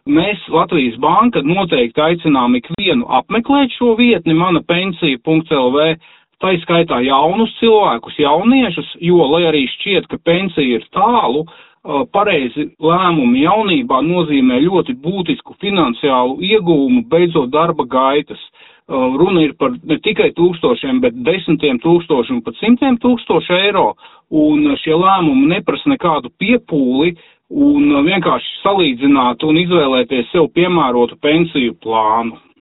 mēs Latvijas banka noteikti aicinām ikvienu apmeklēt šo vietni manapensija.lv, tai skaitā jaunus cilvēkus, jauniešus, jo, lai arī šķiet, ka pensija ir tālu, pareizi lēmumi jaunībā nozīmē ļoti būtisku finansiālu ieguvumu beidzot darba gaitas. Runa ir par ne tikai tūkstošiem, bet 10 000 un pat 100 000 eiro, un šie lēmumi neprasa nekādu piepūli un vienkārši salīdzināt un izvēlēties sev piemērotu pensiju plānu.